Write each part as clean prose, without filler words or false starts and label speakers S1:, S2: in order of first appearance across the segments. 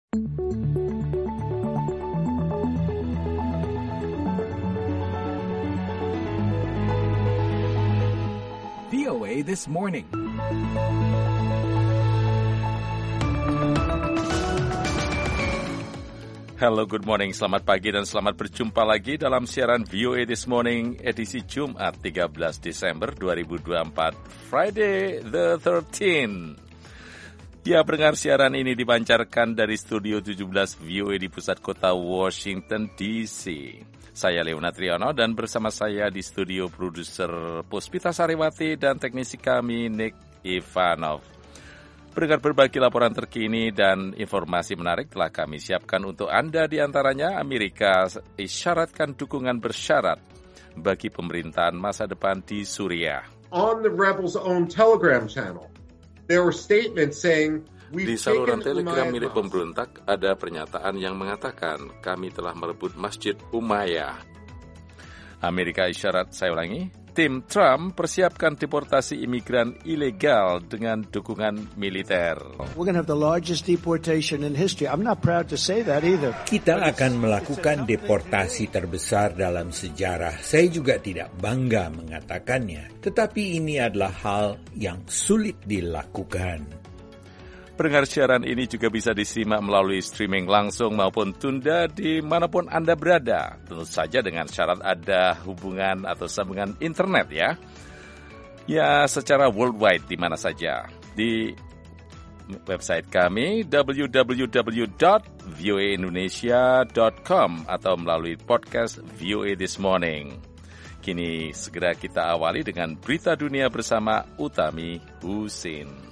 S1: VOA This Morning.
S2: Hello, good morning, selamat pagi dan selamat berjumpa lagi dalam siaran VOA This Morning edisi Jumat 13 Desember 2024, Friday the 13th. Ya, pendengar, siaran ini dipancarkan dari Studio 17 VOA di pusat kota Washington DC. Saya Leona Triano dan bersama saya di studio produser Puspita Sariwati dan teknisi kami Nick Ivanov. Pendengar, berbagai laporan terkini dan informasi menarik telah kami siapkan untuk Anda, di antaranya Amerika isyaratkan dukungan bersyarat bagi pemerintahan masa depan di Suriah.
S3: On the rebels' own Telegram channel, there were statements saying
S2: di saluran Telegram milik pemberontak ada pernyataan yang mengatakan kami telah merebut Masjid Umayyah. Amerika isyarat, saya ulangi, tim Trump persiapkan deportasi imigran ilegal dengan dukungan militer.
S4: Kita akan melakukan deportasi terbesar dalam sejarah. Saya juga tidak bangga mengatakannya, tetapi ini adalah hal yang sulit dilakukan.
S2: Pendengar, siaran ini juga bisa disimak melalui streaming langsung maupun tunda dimanapun Anda berada. Tentu saja dengan syarat ada hubungan atau sambungan internet ya. Ya, secara worldwide di mana saja. Di website kami www.voaindonesia.com atau melalui podcast VOA This Morning. Kini segera kita awali dengan berita dunia bersama Utami Husin.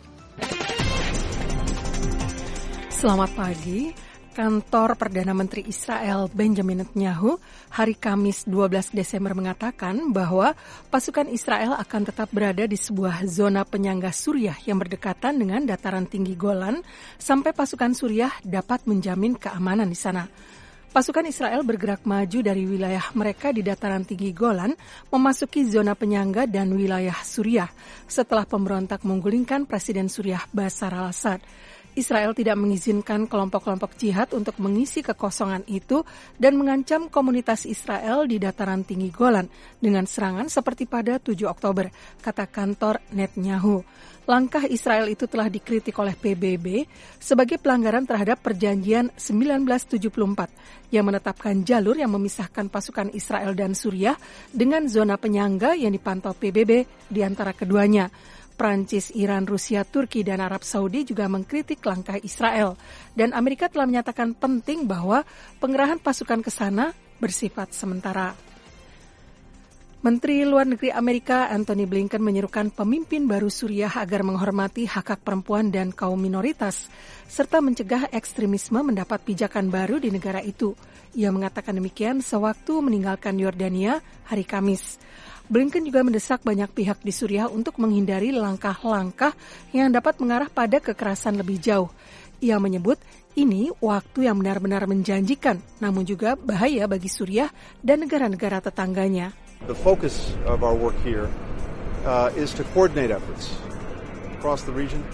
S5: Selamat pagi. Kantor Perdana Menteri Israel Benjamin Netanyahu hari Kamis 12 Desember mengatakan bahwa pasukan Israel akan tetap berada di sebuah zona penyangga Suriah yang berdekatan dengan dataran tinggi Golan sampai pasukan Suriah dapat menjamin keamanan di sana. Pasukan Israel bergerak maju dari wilayah mereka di dataran tinggi Golan memasuki zona penyangga dan wilayah Suriah setelah pemberontak menggulingkan Presiden Suriah Bashar al-Assad. Israel tidak mengizinkan kelompok-kelompok jihad untuk mengisi kekosongan itu dan mengancam komunitas Israel di dataran tinggi Golan dengan serangan seperti pada 7 Oktober, kata kantor Netanyahu. Langkah Israel itu telah dikritik oleh PBB sebagai pelanggaran terhadap perjanjian 1974 yang menetapkan jalur yang memisahkan pasukan Israel dan Suriah dengan zona penyangga yang dipantau PBB di antara keduanya. Prancis, Iran, Rusia, Turki, dan Arab Saudi juga mengkritik langkah Israel. Dan Amerika telah menyatakan penting bahwa pengerahan pasukan ke sana bersifat sementara. Menteri Luar Negeri Amerika Antony Blinken menyerukan pemimpin baru Suriah agar menghormati hak-hak perempuan dan kaum minoritas, serta mencegah ekstremisme mendapat pijakan baru di negara itu. Ia mengatakan demikian sewaktu meninggalkan Yordania hari Kamis. Blinken juga mendesak banyak pihak di Suriah untuk menghindari langkah-langkah yang dapat mengarah pada kekerasan lebih jauh. Ia menyebut ini waktu yang benar-benar menjanjikan, namun juga bahaya bagi Suriah dan negara-negara tetangganya.
S6: The focus of our work here is to coordinate efforts across the region.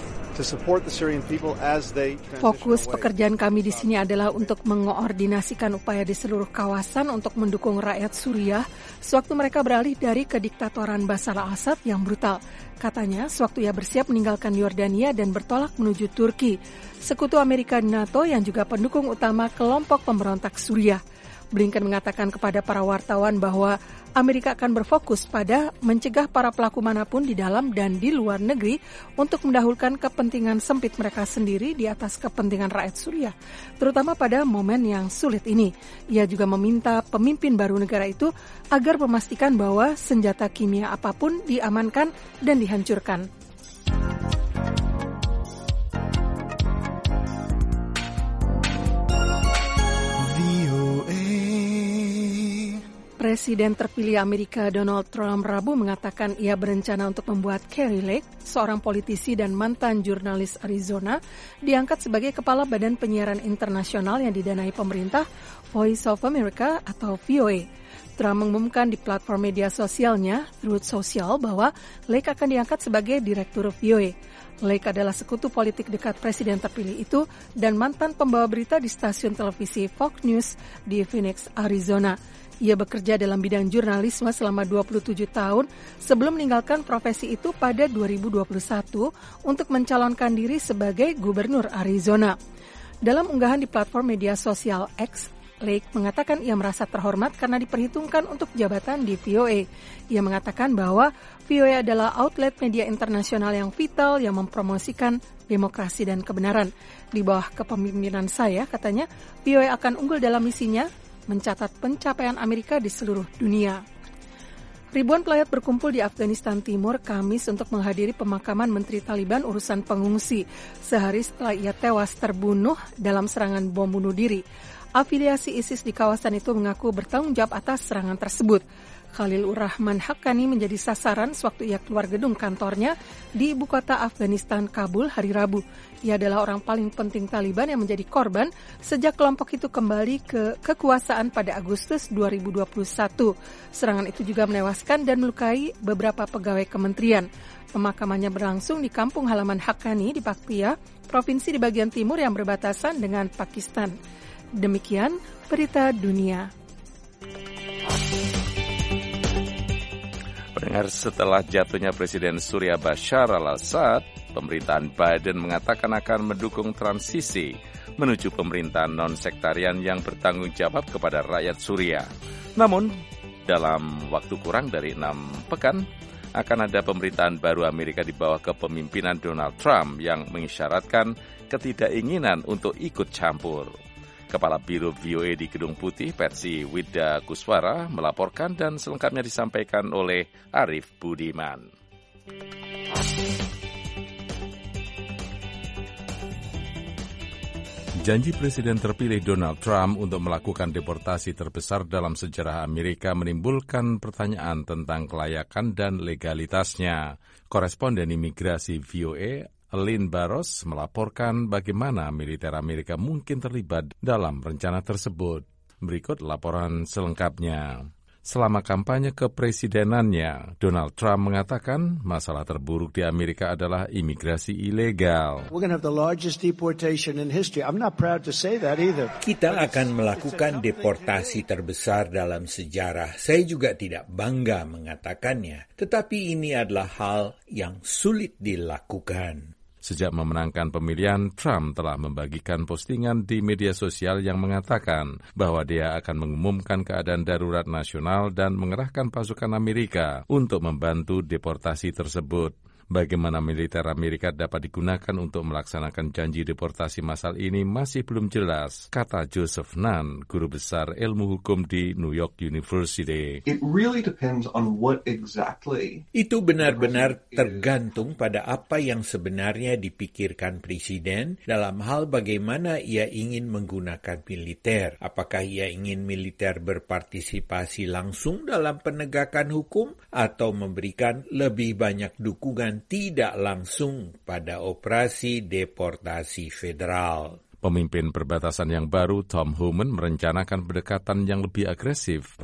S5: Fokus pekerjaan kami di sini adalah untuk mengoordinasikan upaya di seluruh kawasan untuk mendukung rakyat Suriah sewaktu mereka beralih dari kediktatoran Bashar al-Assad yang brutal. Katanya, sewaktu ia bersiap meninggalkan Yordania dan bertolak menuju Turki, sekutu Amerika di NATO yang juga pendukung utama kelompok pemberontak Suriah. Blinken mengatakan kepada para wartawan bahwa Amerika akan berfokus pada mencegah para pelaku manapun di dalam dan di luar negeri untuk mendahulukan kepentingan sempit mereka sendiri di atas kepentingan rakyat Suriah, terutama pada momen yang sulit ini. Ia juga meminta pemimpin baru negara itu agar memastikan bahwa senjata kimia apapun diamankan dan dihancurkan. Presiden terpilih Amerika Donald Trump Rabu mengatakan ia berencana untuk membuat Kari Lake, seorang politisi dan mantan jurnalis Arizona, diangkat sebagai kepala Badan Penyiaran Internasional yang didanai pemerintah, Voice of America atau VOA. Trump mengumumkan di platform media sosialnya, Truth Social, bahwa Lake akan diangkat sebagai direktur VOA. Lake adalah sekutu politik dekat presiden terpilih itu dan mantan pembawa berita di stasiun televisi Fox News di Phoenix, Arizona. Ia bekerja dalam bidang jurnalisme selama 27 tahun sebelum meninggalkan profesi itu pada 2021 untuk mencalonkan diri sebagai gubernur Arizona. Dalam unggahan di platform media sosial X, Lake mengatakan ia merasa terhormat karena diperhitungkan untuk jabatan di VOA. Ia mengatakan bahwa VOA adalah outlet media internasional yang vital yang mempromosikan demokrasi dan kebenaran. Di bawah kepemimpinan saya, katanya, VOA akan unggul dalam misinya mencatat pencapaian Amerika di seluruh dunia. Ribuan pelayat berkumpul di Afghanistan Timur Kamis untuk menghadiri pemakaman Menteri Taliban urusan pengungsi sehari setelah ia tewas terbunuh dalam serangan bom bunuh diri. Afiliasi ISIS di kawasan itu mengaku bertanggung jawab atas serangan tersebut. Khalilur Rahman Haqqani menjadi sasaran sewaktu ia keluar gedung kantornya di ibu kota Afghanistan, Kabul, hari Rabu. Ia adalah orang paling penting Taliban yang menjadi korban sejak kelompok itu kembali ke kekuasaan pada Agustus 2021. Serangan itu juga menewaskan dan melukai beberapa pegawai kementerian. Pemakamannya berlangsung di kampung halaman Haqqani di Paktia, provinsi di bagian timur yang berbatasan dengan Pakistan. Demikian berita dunia.
S2: Pendengar, setelah jatuhnya Presiden Syria Bashar al-Assad, pemerintahan Biden mengatakan akan mendukung transisi menuju pemerintahan non-sektarian yang bertanggung jawab kepada rakyat Syria. Namun, dalam waktu kurang dari 6 pekan, akan ada pemerintahan baru Amerika di bawah kepemimpinan Donald Trump yang mengisyaratkan ketidakinginan untuk ikut campur. Kepala Biro VOA di Gedung Putih, Patsy Widakuswara, melaporkan dan selengkapnya disampaikan oleh Arif Budiman. Janji Presiden terpilih Donald Trump untuk melakukan deportasi terbesar dalam sejarah Amerika menimbulkan pertanyaan tentang kelayakan dan legalitasnya. Koresponden imigrasi VOA Lynn Barros melaporkan bagaimana militer Amerika mungkin terlibat dalam rencana tersebut. Berikut laporan selengkapnya. Selama kampanye kepresidenannya, Donald Trump mengatakan masalah terburuk di Amerika adalah imigrasi ilegal.
S4: Kita akan melakukan deportasi terbesar dalam sejarah. Saya juga tidak bangga mengatakannya, tetapi ini adalah hal yang sulit dilakukan.
S2: Sejak memenangkan pemilihan, Trump telah membagikan postingan di media sosial yang mengatakan bahwa dia akan mengumumkan keadaan darurat nasional dan mengerahkan pasukan Amerika untuk membantu deportasi tersebut. Bagaimana militer Amerika dapat digunakan untuk melaksanakan janji deportasi massal ini masih belum jelas, kata Joseph Nunn, guru besar ilmu hukum di New York University.
S4: Itu benar-benar tergantung pada apa yang sebenarnya dipikirkan Presiden dalam hal bagaimana ia ingin menggunakan militer. Apakah ia ingin militer berpartisipasi langsung dalam penegakan hukum atau memberikan lebih banyak dukungan tidak langsung pada operasi deportasi federal.
S2: Pemimpin perbatasan yang baru, Tom Homan, merencanakan pendekatan yang lebih agresif.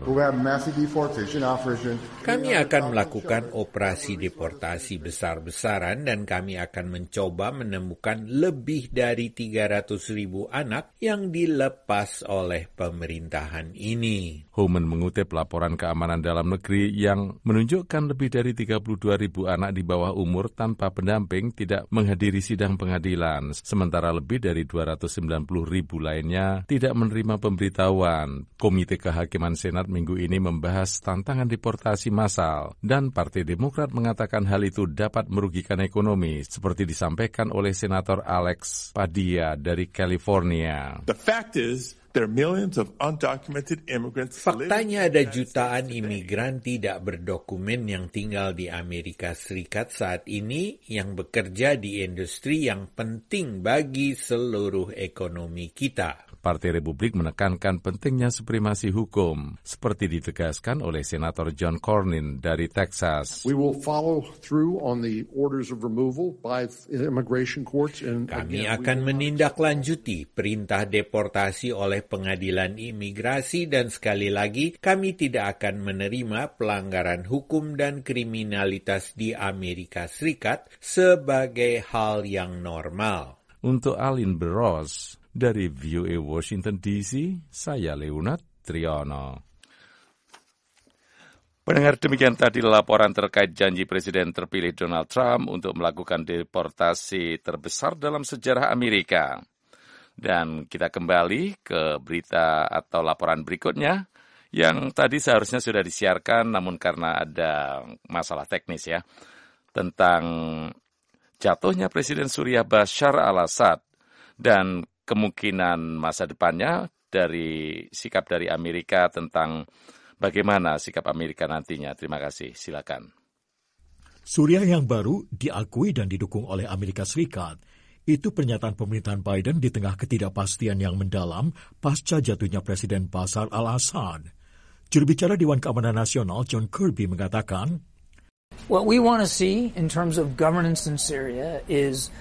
S4: Kami akan melakukan operasi deportasi besar-besaran dan kami akan mencoba menemukan lebih dari 300,000 anak yang dilepas oleh pemerintahan ini.
S2: Homan mengutip laporan keamanan dalam negeri yang menunjukkan lebih dari 32,000 anak di bawah umur tanpa pendamping tidak menghadiri sidang pengadilan, sementara lebih dari 290,000 lainnya tidak menerima pemberitahuan. Komite Kehakiman Senat minggu ini membahas tantangan deportasi massal dan Partai Demokrat mengatakan hal itu dapat merugikan ekonomi, seperti disampaikan oleh Senator Alex Padilla dari California.
S1: The fact is, there are millions of undocumented immigrants.
S4: Faktanya ada jutaan imigran tidak berdokumen yang tinggal di Amerika Serikat saat ini yang bekerja di industri yang penting bagi seluruh ekonomi kita.
S2: Partai Republik menekankan pentingnya supremasi hukum, seperti ditegaskan oleh Senator John Cornyn dari Texas.
S7: We will follow through on the orders of removal by immigration courts.
S4: Kami akan menindaklanjuti perintah deportasi oleh pengadilan imigrasi dan sekali lagi kami tidak akan menerima pelanggaran hukum dan kriminalitas di Amerika Serikat sebagai hal yang normal.
S2: Untuk Alin Beros, dari VOA Washington DC, saya Leonard Triono. Pendengar, demikian tadi laporan terkait janji Presiden terpilih Donald Trump untuk melakukan deportasi terbesar dalam sejarah Amerika. Dan kita kembali ke berita atau laporan berikutnya yang tadi seharusnya sudah disiarkan, namun karena ada masalah teknis ya, tentang jatuhnya Presiden Suriah Bashar al-Assad dan kemungkinan masa depannya dari sikap dari Amerika tentang bagaimana sikap Amerika nantinya. Terima kasih, silakan.
S8: Suriah yang baru diakui dan didukung oleh Amerika Serikat. Itu pernyataan pemerintahan Biden di tengah ketidakpastian yang mendalam pasca jatuhnya Presiden Bashar al-Assad. Jurubicara Dewan Keamanan Nasional John Kirby mengatakan,
S9: What we want to see in terms of governance in Syria is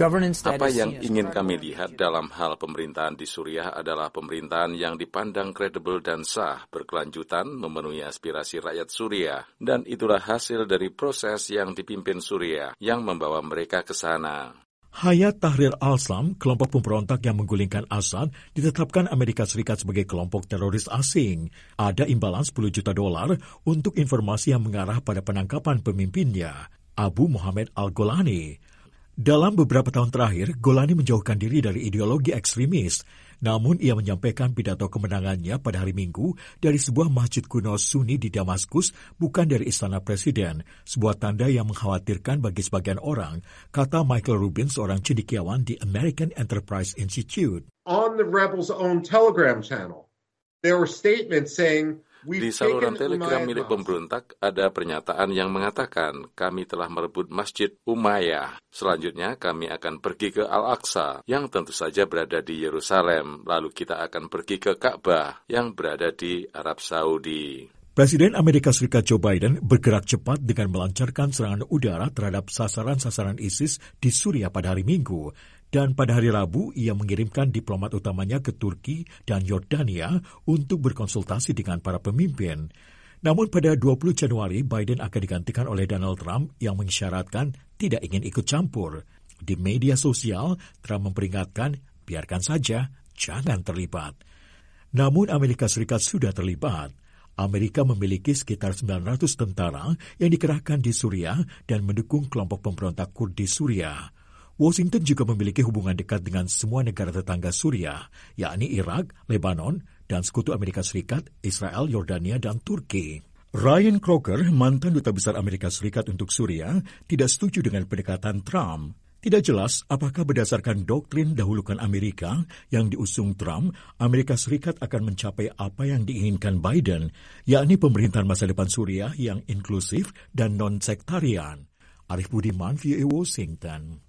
S2: apa yang ingin kami lihat dalam hal pemerintahan di Suriah adalah pemerintahan yang dipandang kredibel dan sah, berkelanjutan, memenuhi aspirasi rakyat Suriah. Dan itulah hasil dari proses yang dipimpin Suriah yang membawa mereka ke sana.
S8: Hayat Tahrir al-Sham, kelompok pemberontak yang menggulingkan Assad, ditetapkan Amerika Serikat sebagai kelompok teroris asing. Ada imbalan $10 juta untuk informasi yang mengarah pada penangkapan pemimpinnya, Abu Muhammad al-Golani. Dalam beberapa tahun terakhir, Golani menjauhkan diri dari ideologi ekstremis. Namun ia menyampaikan pidato kemenangannya pada hari Minggu dari sebuah masjid kuno Sunni di Damaskus, bukan dari istana presiden. Sebuah tanda yang mengkhawatirkan bagi sebagian orang, kata Michael Rubin, seorang cendekiawan di American Enterprise Institute.
S3: On the rebels' own Telegram channel, there were statements saying,
S2: di saluran Telegram milik pemberontak ada pernyataan yang mengatakan kami telah merebut Masjid Umayyah. Selanjutnya kami akan pergi ke Al-Aqsa yang tentu saja berada di Yerusalem. Lalu kita akan pergi ke Ka'bah yang berada di Arab Saudi.
S8: Presiden Amerika Serikat Joe Biden bergerak cepat dengan melancarkan serangan udara terhadap sasaran-sasaran ISIS di Suriah pada hari Minggu. Dan pada hari Rabu, ia mengirimkan diplomat utamanya ke Turki dan Yordania untuk berkonsultasi dengan para pemimpin. Namun pada 20 Januari, Biden akan digantikan oleh Donald Trump yang mengisyaratkan tidak ingin ikut campur. Di media sosial, Trump memperingatkan, biarkan saja, jangan terlibat. Namun Amerika Serikat sudah terlibat. Amerika memiliki sekitar 900 tentara yang dikerahkan di Suriah dan mendukung kelompok pemberontak Kurdi Suriah. Washington juga memiliki hubungan dekat dengan semua negara tetangga Suriah, yakni Irak, Lebanon, dan sekutu Amerika Serikat, Israel, Yordania, dan Turki. Ryan Crocker, mantan duta besar Amerika Serikat untuk Suriah, tidak setuju dengan pendekatan Trump. Tidak jelas apakah berdasarkan doktrin dahulukan Amerika yang diusung Trump, Amerika Serikat akan mencapai apa yang diinginkan Biden, yakni pemerintahan masa depan Suriah yang inklusif dan non-sektarian. Arif Budiman, VOA Washington.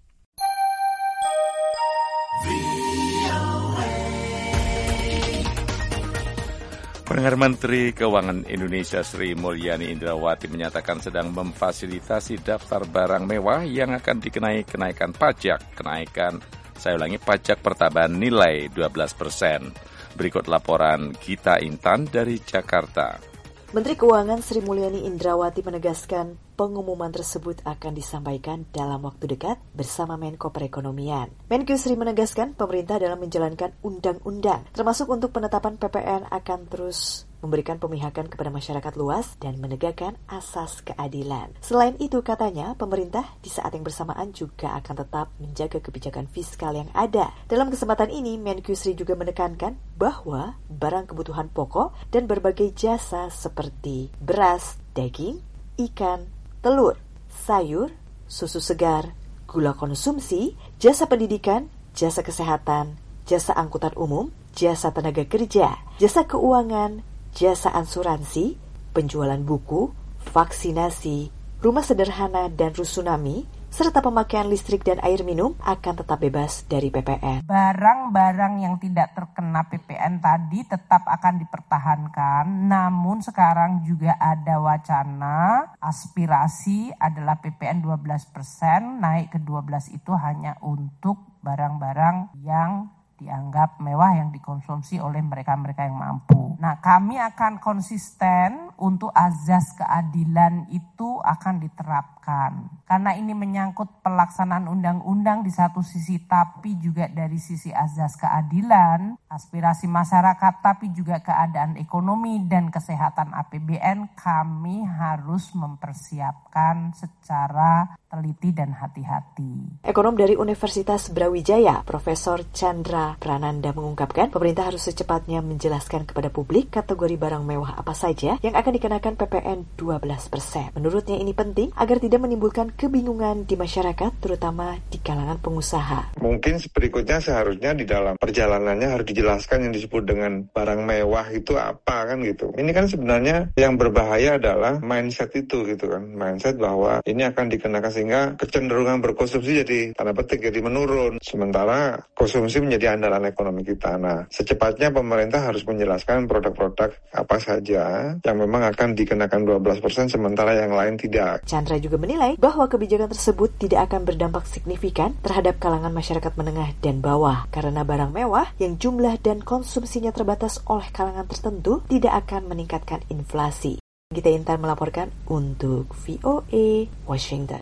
S2: Pendengar, Menteri Keuangan Indonesia Sri Mulyani Indrawati menyatakan sedang memfasilitasi daftar barang mewah yang akan dikenai kenaikan pajak. Pajak pertambahan nilai 12%. Berikut laporan Gita Intan dari Jakarta.
S10: Menteri Keuangan Sri Mulyani Indrawati menegaskan pengumuman tersebut akan disampaikan dalam waktu dekat bersama Menko Perekonomian. Menkyu Sri menegaskan pemerintah dalam menjalankan undang-undang, termasuk untuk penetapan PPN akan terus memberikan pemihakan kepada masyarakat luas dan menegakkan asas keadilan. Selain itu, katanya, pemerintah di saat yang bersamaan juga akan tetap menjaga kebijakan fiskal yang ada. Dalam kesempatan ini, Menkyu Sri juga menekankan bahwa barang kebutuhan pokok dan berbagai jasa seperti beras, daging, ikan, telur, sayur, susu segar, gula konsumsi, jasa pendidikan, jasa kesehatan, jasa angkutan umum, jasa tenaga kerja, jasa keuangan, jasa asuransi, penjualan buku, vaksinasi, rumah sederhana dan rusunami, serta pemakaian listrik dan air minum akan tetap bebas dari PPN.
S11: Barang-barang yang tidak terkena PPN tadi tetap akan dipertahankan, namun sekarang juga ada wacana aspirasi adalah PPN 12%, naik ke 12 itu hanya untuk barang-barang yang dianggap mewah yang dikonsumsi oleh mereka-mereka yang mampu. Nah, kami akan konsisten untuk azas keadilan itu akan diterapkan. Karena ini menyangkut pelaksanaan undang-undang di satu sisi, tapi juga dari sisi azas keadilan, aspirasi masyarakat, tapi juga keadaan ekonomi dan kesehatan APBN, kami harus mempersiapkan secara teliti dan hati-hati.
S10: Ekonom dari Universitas Brawijaya, Profesor Chandra Prananda mengungkapkan, pemerintah harus secepatnya menjelaskan kepada publik kategori barang mewah apa saja yang akan dikenakan PPN 12%. Menurutnya ini penting agar tidak menimbulkan kebingungan di masyarakat, terutama di kalangan pengusaha.
S12: Mungkin berikutnya seharusnya di dalam perjalanannya harus dijelaskan yang disebut dengan barang mewah itu apa kan gitu. Ini kan sebenarnya yang berbahaya adalah mindset itu gitu kan. Mindset bahwa ini akan dikenakan sehingga kecenderungan berkonsumsi jadi tanda petik jadi menurun. Sementara konsumsi menjadi andalan ekonomi kita. Nah, secepatnya pemerintah harus menjelaskan produk-produk apa saja yang memang akan dikenakan 12% sementara yang lain tidak.
S10: Chandra juga menilai bahwa kebijakan tersebut tidak akan berdampak signifikan terhadap kalangan masyarakat menengah dan bawah karena barang mewah yang jumlah dan konsumsinya terbatas oleh kalangan tertentu tidak akan meningkatkan inflasi. Gita Intan melaporkan untuk VOA Washington.